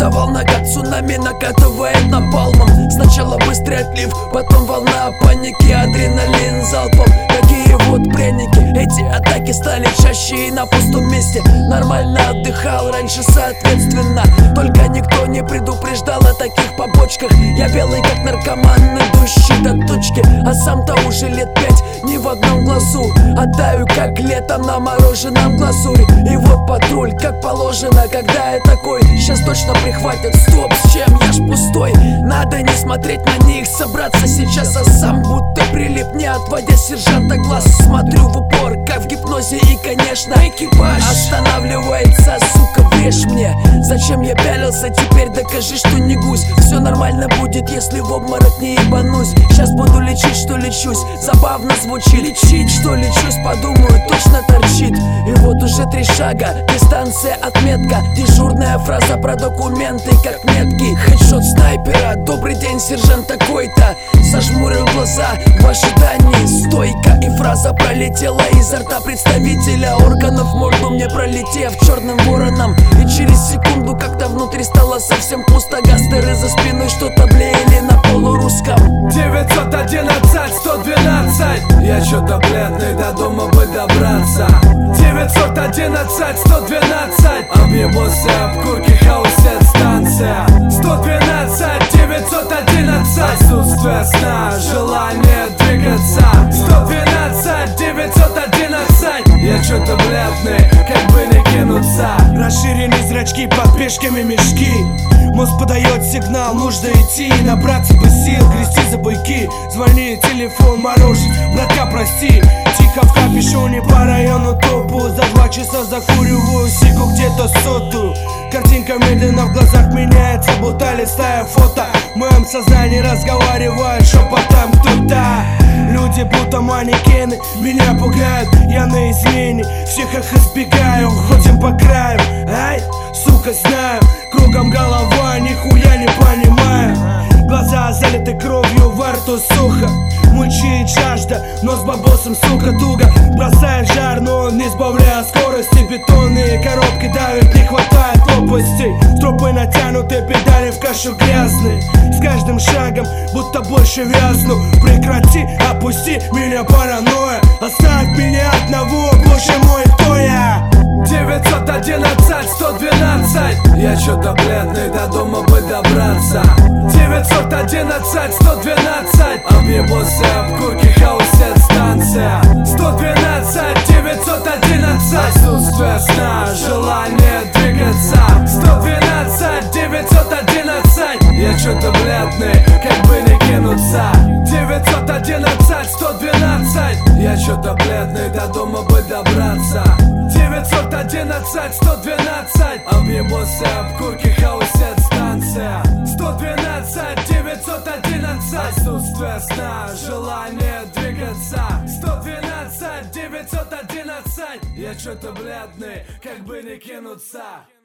Эта волна как цунами накатывает напалмом. Сначала быстрый отлив, потом волна паники, адреналин залпом. Такие вот пряники, эти атаки стали чаще и на пустом месте. Нормально отдыхал раньше соответственно, только никто не предупреждал о таких побочках. Я белый как наркоман, идущий до точки, а сам-то уже лет 5 ни в одном глазу. Оттаю как летом на мороженом глазури. И вот патруль, как положено, когда я такой. Сейчас точно прихватят, стоп, с чем я ж пустой. Надо не смотреть на них, собраться сейчас, а сам будто прилип, не отводя сержанта глаз. Смотрю в упор, как в гипнозе, и конечно экипаж останавливается, сука, врежь мне. Зачем я пялился, теперь докажи, что не гусь. Все нормально будет, если в обморок не ебанусь. Сейчас буду лечить, что лечусь, забавно звучит. Лечить, что лечусь, подумаю, точно торчит. И вот уже 3 шага, дистанция, отметка. Дежурная фраза про документы, как метки. Хедшот снайпера, добрый день, сержант такой-то. Зажмурил глаза, в ожидании стойка. И фраза пролетела изо рта представителя органов, морду мне пролетев черным вороном. И через секунду как-то внутри стало совсем пусто. Гастеры за спиной что-то блеяли на полурусском. 911, 112. Я чё-то бледный, до дома бы добраться. 911, 112. Объебался об курке, хаусет станция. 112, 911. Отсутствие сна, желание двигаться. 112, 911. Я чё-то бледный, как бы не кинуться. Расширены зрачки, под пешками мешки. Мозг подает сигнал, нужно идти. Набраться бы сил, грести за буйки. Звони, телефон, морожить, братка, прости. Тихо в капюшоне по району топу. За 2 часа закуриваю сику, где-то сотую. Картинка медленно в глазах меняется, будто листая фото. В моем сознании разговаривают шепотом кто-то. Люди будто манекены, меня пугают. Я на измене, всех их избегаю. Ходим по краю, ай, сука, знаю. Кругом голова, нихуя не понимаю. Глаза залиты кровью, во рту сухо. Мучает жажда, но с бабосом, сука, туго. Бросает жар, но он не сбавляет скорости. Бетонные коробки давят, не хватает лопастей. Стропы натянуты, педали в кашу грязные. С каждым шагом будто больше вязну. Прекрати, опусти меня, паранойя. Оставь меня одного, боже мой, кто я? 911, 112. Я чё-то бледный, до дома бы добраться. 911, 112. Объебался об курке, хаусет станция. 112, 911. Отсутствие сна, желание двигаться. 112, 911. Я чё-то бледный, как бы не кинуться. 911, 112. Я чё-то бледный, до дома бы добраться. 911, 112. Объебался об курке, хаусет станция. 112, 911. Отсутствие сна, желание двигаться. 112, 911. Я чё-то бледный, как бы не кинуться.